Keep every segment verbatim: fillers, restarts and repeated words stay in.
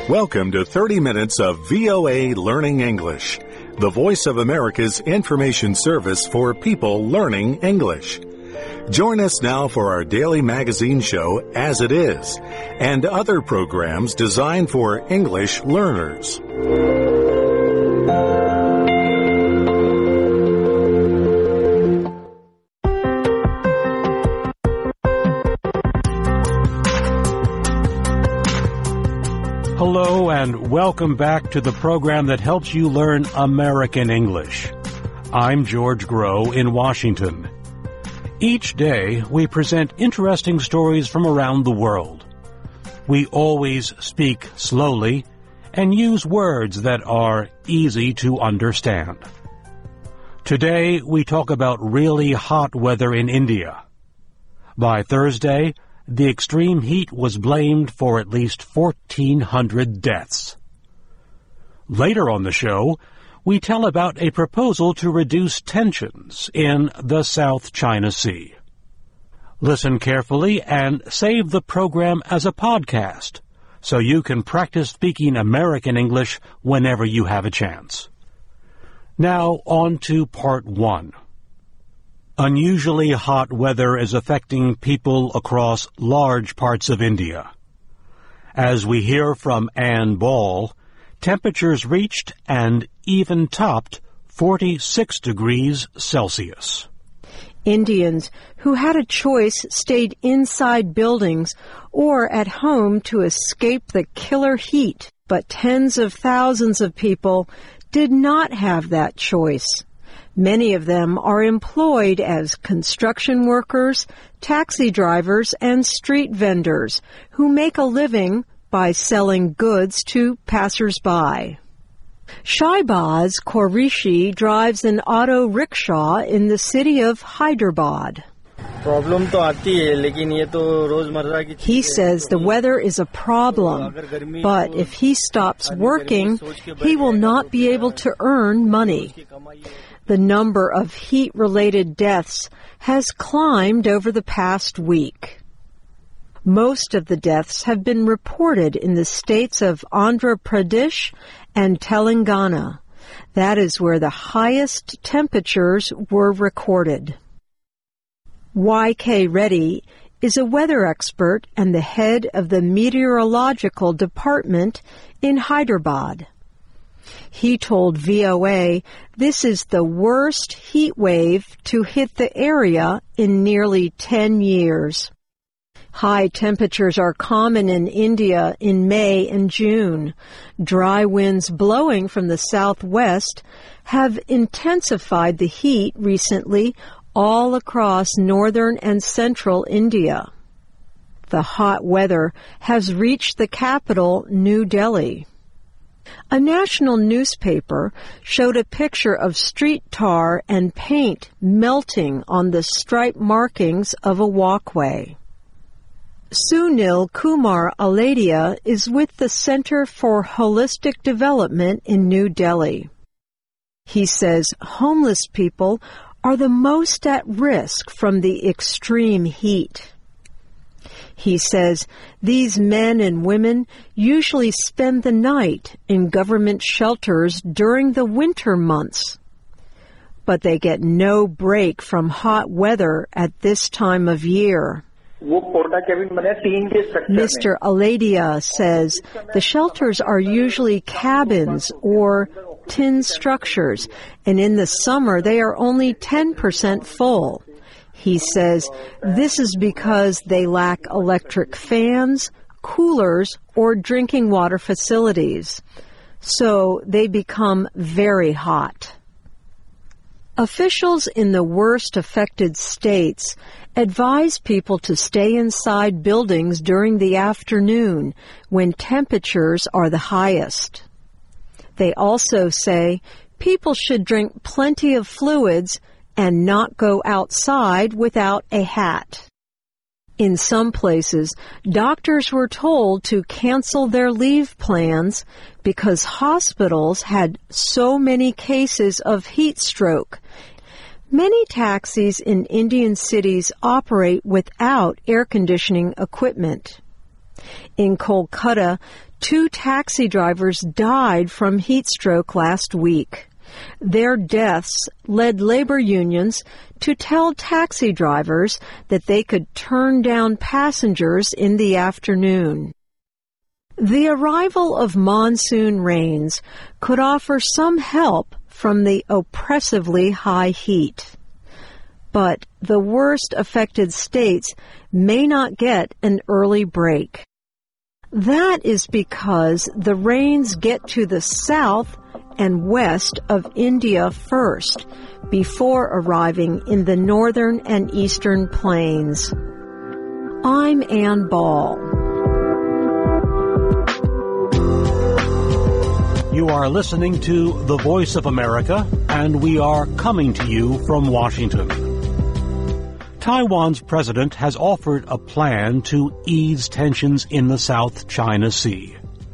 Welcome to thirty minutes of V O A Learning English, the voice of America's information service for people learning English. Join us now for our daily magazine show, As It Is, and other programs designed for English learners. Hello and welcome back to the program that helps you learn American English. I'm George Groh in Washington. Each day, we present interesting stories from around the world. We always speak slowly and use words that are easy to understand. Today, we talk about really hot weather in India. By Thursday, the extreme heat was blamed for at least fourteen hundred deaths. Later on the show, we tell about a proposal to reduce tensions in the South China Sea. Listen carefully and save the program as a podcast so you can practice speaking American English whenever you have a chance. Now on to part one. Unusually hot weather is affecting people across large parts of India. As we hear from Ann Ball, temperatures reached and even topped forty-six degrees Celsius. Indians who had a choice stayed inside buildings or at home to escape the killer heat, but tens of thousands of people did not have that choice. Many of them are employed as construction workers, taxi drivers, and street vendors who make a living by selling goods to passers-by. Shahbaz Qureshi drives an auto rickshaw in the city of Hyderabad. He says the weather is a problem, but if he stops working, he will not be able to earn money. The number of heat-related deaths has climbed over the past week. Most of the deaths have been reported in the states of Andhra Pradesh and Telangana. That is where the highest temperatures were recorded. Y K Reddy is a weather expert and the head of the meteorological department in Hyderabad. He told V O A this is the worst heat wave to hit the area in nearly ten years. High temperatures are common in India in May and June. Dry winds blowing from the southwest have intensified the heat recently all across northern and central India. The hot weather has reached the capital, New Delhi. A national newspaper showed a picture of street tar and paint melting on the stripe markings of a walkway. Sunil Kumar Aladia is with the Center for Holistic Development in New Delhi. He says homeless people are the most at risk from the extreme heat. He says these men and women usually spend the night in government shelters during the winter months. But they get no break from hot weather at this time of year. Mister Aladia says the shelters are usually cabins or tin structures, and in the summer they are only ten percent full. He says this is because they lack electric fans, coolers, or drinking water facilities. So they become very hot. Officials in the worst affected states advise people to stay inside buildings during the afternoon when temperatures are the highest. They also say people should drink plenty of fluids and not go outside without a hat. In some places, doctors were told to cancel their leave plans because hospitals had so many cases of heat stroke. Many taxis in Indian cities operate without air conditioning equipment. In Kolkata, two taxi drivers died from heat stroke last week. Their deaths led labor unions to tell taxi drivers that they could turn down passengers in the afternoon. The arrival of monsoon rains could offer some help from the oppressively high heat. But the worst affected states may not get an early break. That is because the rains get to the south and west of India first, before arriving in the northern and eastern plains. I'm Ann Ball. You are listening to The Voice of America, and we are coming to you from Washington. Taiwan's president has offered a plan to ease tensions in the South China Sea.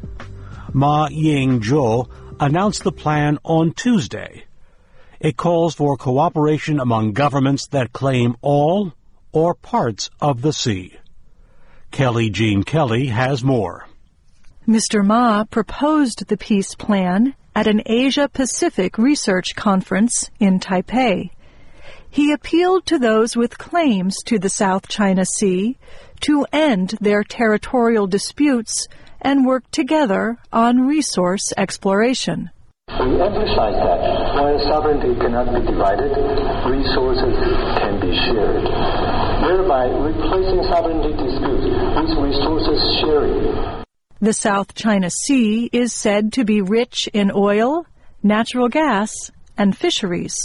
Ma Ying-jeou announced the plan on Tuesday. It calls for cooperation among governments that claim all or parts of the sea. Kelly Jean Kelly has more. Mister Ma proposed the peace plan at an Asia-Pacific research conference in Taipei. He appealed to those with claims to the South China Sea to end their territorial disputes and work together on resource exploration. We emphasize that while sovereignty cannot be divided, resources can be shared, thereby replacing sovereignty disputes with resources sharing. The South China Sea is said to be rich in oil, natural gas, and fisheries.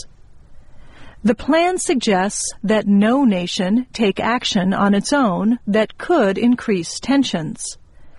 The plan suggests that no nation take action on its own that could increase tensions.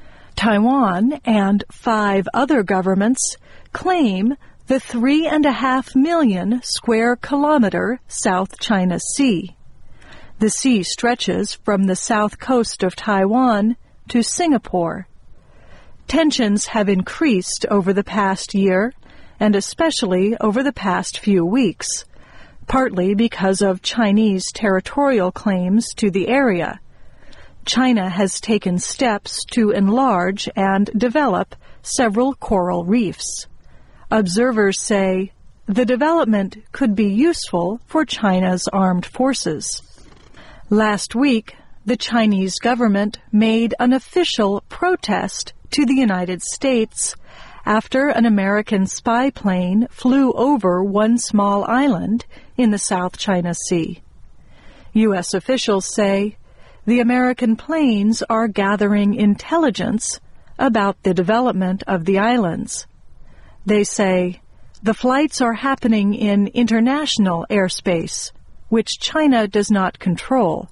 Taiwan and five other governments claim the three and a half million square kilometer South China Sea. The sea stretches from the south coast of Taiwan to Singapore. Tensions have increased over the past year, and especially over the past few weeks, partly because of Chinese territorial claims to the area. China has taken steps to enlarge and develop several coral reefs. Observers say the development could be useful for China's armed forces. Last week, the Chinese government made an official protest to the United States after an American spy plane flew over one small island in the South China Sea. U S officials say the American planes are gathering intelligence about the development of the islands. They say the flights are happening in international airspace, which China does not control.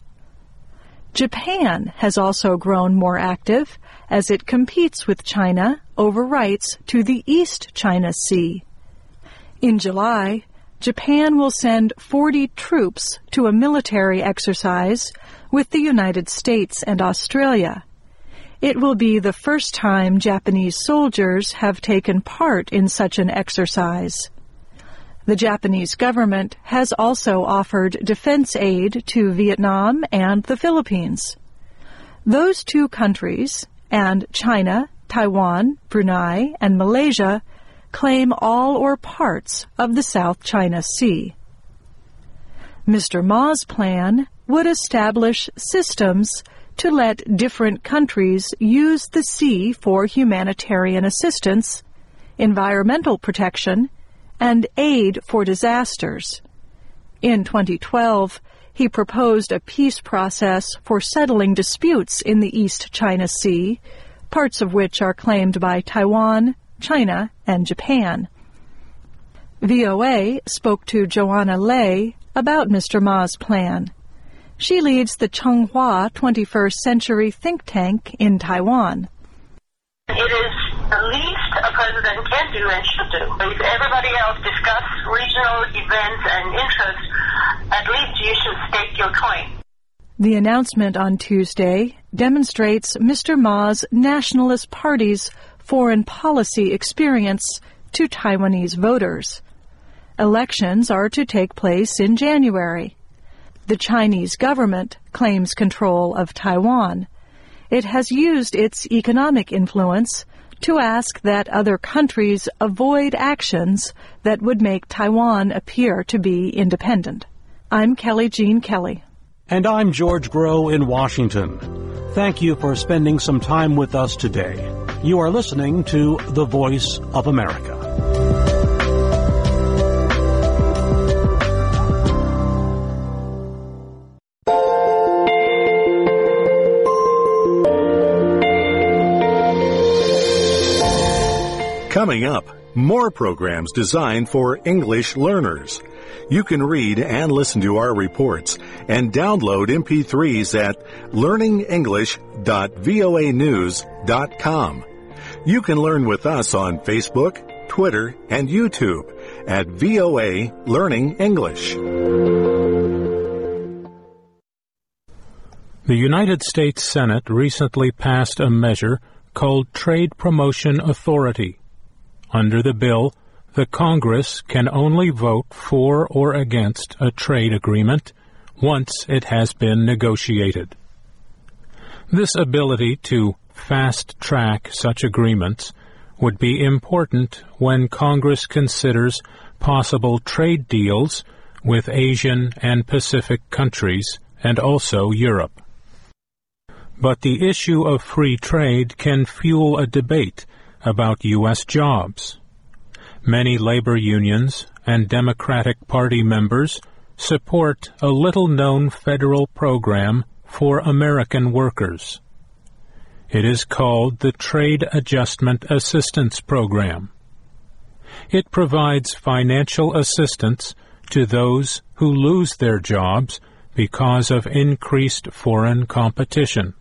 Japan has also grown more active as it competes with China over rights to the East China Sea. In July, Japan will send forty troops to a military exercise with the United States and Australia. It will be the first time Japanese soldiers have taken part in such an exercise. The Japanese government has also offered defense aid to Vietnam and the Philippines. Those two countries, and China, Taiwan, Brunei, and Malaysia, claim all or parts of the South China Sea. Mister Ma's plan would establish systems to let different countries use the sea for humanitarian assistance, environmental protection, and aid for disasters. In twenty twelve, he proposed a peace process for settling disputes in the East China Sea, parts of which are claimed by Taiwan, China, and Japan. V O A spoke to Joanna Lei about Mister Ma's plan. She leads the Changhua twenty-first Century think tank in Taiwan. It is the least a president can do and should do. If everybody else discuss regional events and interests, at least you should stake your claim. The announcement on Tuesday demonstrates Mister Ma's Nationalist Party's foreign policy experience to Taiwanese voters. Elections are to take place in January. The Chinese government claims control of Taiwan. It has used its economic influence to ask that other countries avoid actions that would make Taiwan appear to be independent. I'm Kelly Jean Kelly. And I'm George Grow in Washington. Thank you for spending some time with us today. You are listening to The Voice of America. Coming up, more programs designed for English learners. You can read and listen to our reports and download M P threes at learning english dot voa news dot com. You can learn with us on Facebook, Twitter, and YouTube at V O A Learning English. The United States Senate recently passed a measure called Trade Promotion Authority. Under the bill, the Congress can only vote for or against a trade agreement once it has been negotiated. This ability to fast-track such agreements would be important when Congress considers possible trade deals with Asian and Pacific countries and also Europe. But the issue of free trade can fuel a debate about U S jobs. Many labor unions and Democratic Party members support a little-known federal program for American workers. It is called the Trade Adjustment Assistance Program. It provides financial assistance to those who lose their jobs because of increased foreign competition.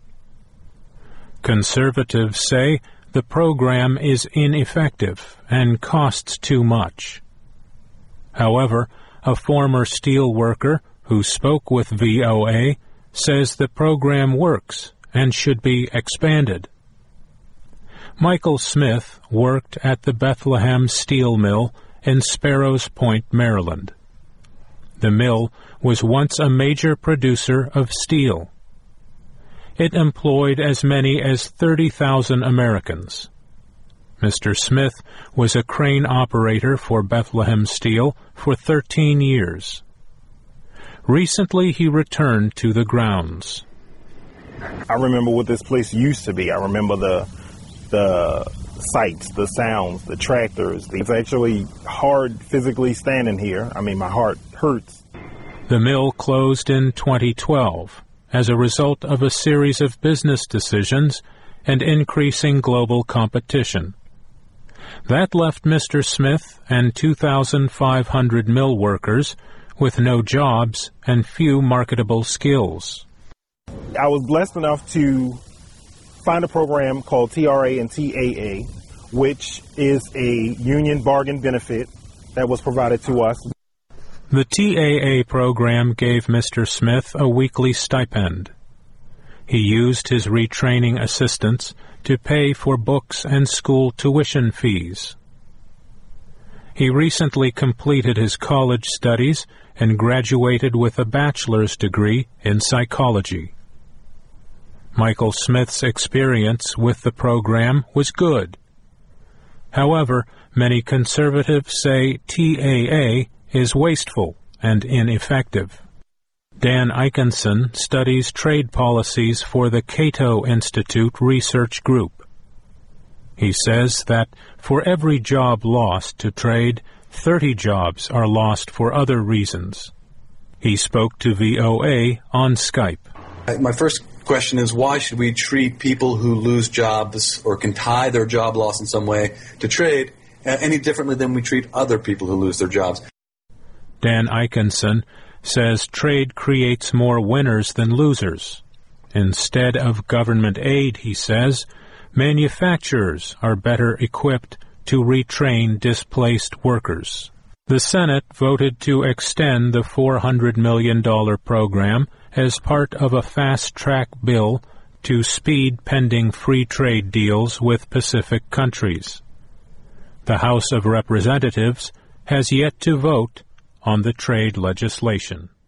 Conservatives say the program is ineffective and costs too much. However, a former steel worker who spoke with V O A says the program works and should be expanded. Michael Smith worked at the Bethlehem Steel Mill in Sparrows Point, Maryland. The mill was once a major producer of steel. It employed as many as thirty thousand Americans. Mister Smith was a crane operator for Bethlehem Steel for thirteen years. Recently, he returned to the grounds. I remember what this place used to be. I remember the the sights, the sounds, the tractors. It's actually hard physically standing here. I mean, my heart hurts. The mill closed in twenty twelve. As a result of a series of business decisions and increasing global competition. That left Mister Smith and two thousand five hundred mill workers with no jobs and few marketable skills. I was blessed enough to find a program called T R A and T A A, which is a union bargain benefit that was provided to us. The T A A program gave Mister Smith a weekly stipend. He used his retraining assistance to pay for books and school tuition fees. He recently completed his college studies and graduated with a bachelor's degree in psychology. Michael Smith's experience with the program was good. However, many conservatives say T A A is wasteful and ineffective. Dan Ikenson studies trade policies for the Cato Institute Research Group. He says that for every job lost to trade, thirty jobs are lost for other reasons. He spoke to V O A on Skype. My first question is, why should we treat people who lose jobs or can tie their job loss in some way to trade uh, any differently than we treat other people who lose their jobs? Dan Ikenson says trade creates more winners than losers. Instead of government aid, he says, manufacturers are better equipped to retrain displaced workers. The Senate voted to extend the four hundred million dollars program as part of a fast-track bill to speed pending free trade deals with Pacific countries. The House of Representatives has yet to vote on the trade legislation.